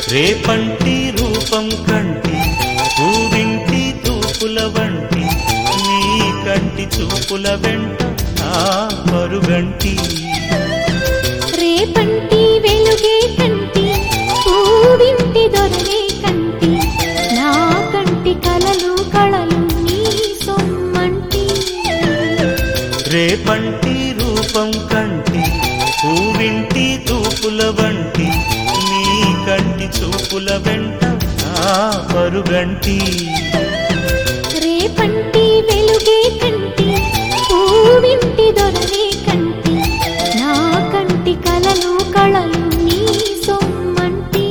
రేపంటి రూపం కంటి పూవింటి తూపుల వంటి నీ కంటి చూపుల వెంట నా పరుగంటి రేపంటి వెలుగే కంటి పూవింటి దొరనే కంటి నా కంటి కలలు కళలు నీ సొమ్మంటి రేపంటి రూపం కంటి పూవింటి తూపుల వంటి నీ కంటి చూపుల వెంట నా పరుగంటి రేపంటి వెలుగే కంటి పూవింటి దొరనే కంటి నా కంటి కలలు కళలు నీ సొమ్మంటి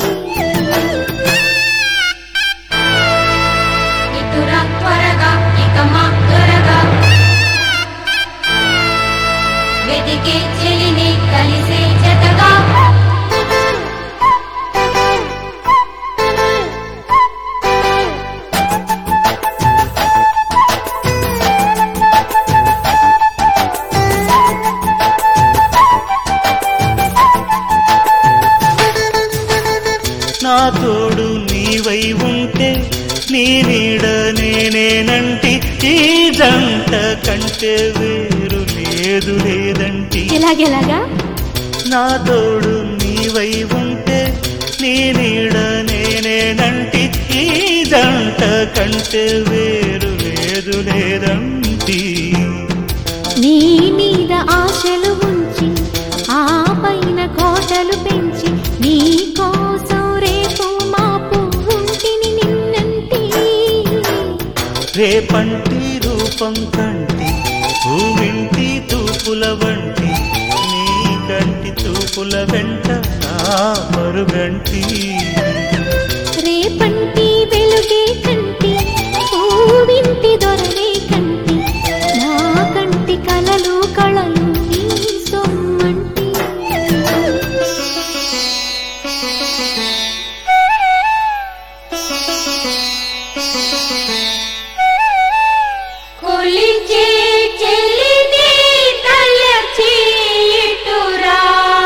ఇటురా త్వరగా ఇక మా త్వరగా వెతికే చెలిని కలిసే జతగా నా తోడు నీవై ఉంటే నీ నీడ నేనేనంటి ఈ జంట కంటే వేరు లేదు లేదంటి ఎలాగెలాగా నా తోడు నీవై ఉంటే నీ నీడ నేనేనంటి ఈ జంట కంటే వేరు లేదు లేదంటి నీ మీద ఆశలు ఉంచి ఆ పైన కోటలు పెంచి నీ కోసం రేపు మాపు ఉంటిని నిన్నంటి రేపంటి రూపం కంటి పూవింటి తూపుల వంటి నీ కంటి చూపుల వెంట నా పరుగంటి రేపంటి వెలుగే కంటి పూవింటి దొరనే కంటి నా కంటి కలలు కళలు నీ సొమ్మంటి కొలిచే చెలిని తలచి ఇటురా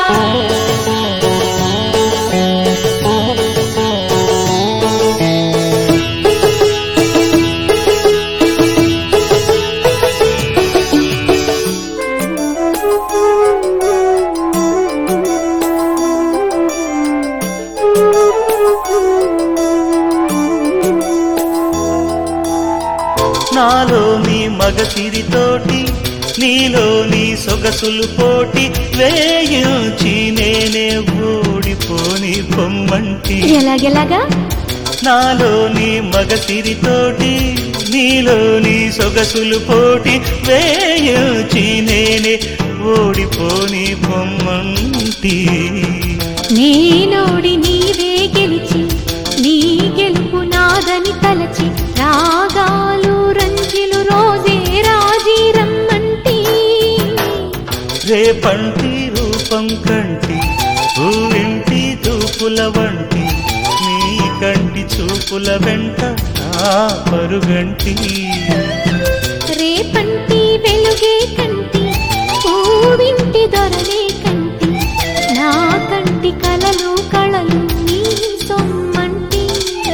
నాలోని మగసిరితోటి నీలోని సొగసులు పోటి వేయించి నేనే ఓడిపోని పొమ్మంటి ఎలాగెలాగా నాలోని మగసిరితోటి నీలోని సొగసులు పోటి వేయించి నేనే ఓడిపోని పొమ్మంటి నేనోడి నీవే గెలిచి నీ గెలుపు నాదని తలచి రాగాలు రంజిలు రోజే రాజీ రమ్మంటి రేపంటి రూపం కంటి పూవింటి తూపుల వంటి నీ కంటి చూపుల వెంట నా పరుగంటి రేపంటి వెలుగే కంటి పూవింటి దొరనే కంటి నా కంటి కలలు కళలు నీ సొమ్మంటి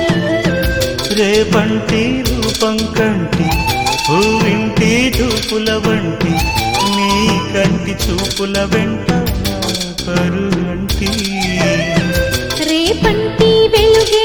రేపంటి రూపం కంటి పూవింటి తూపుల వంటి నీ కంటి చూపుల వెంట నా పరుగంటి రేపంటి వెలుగే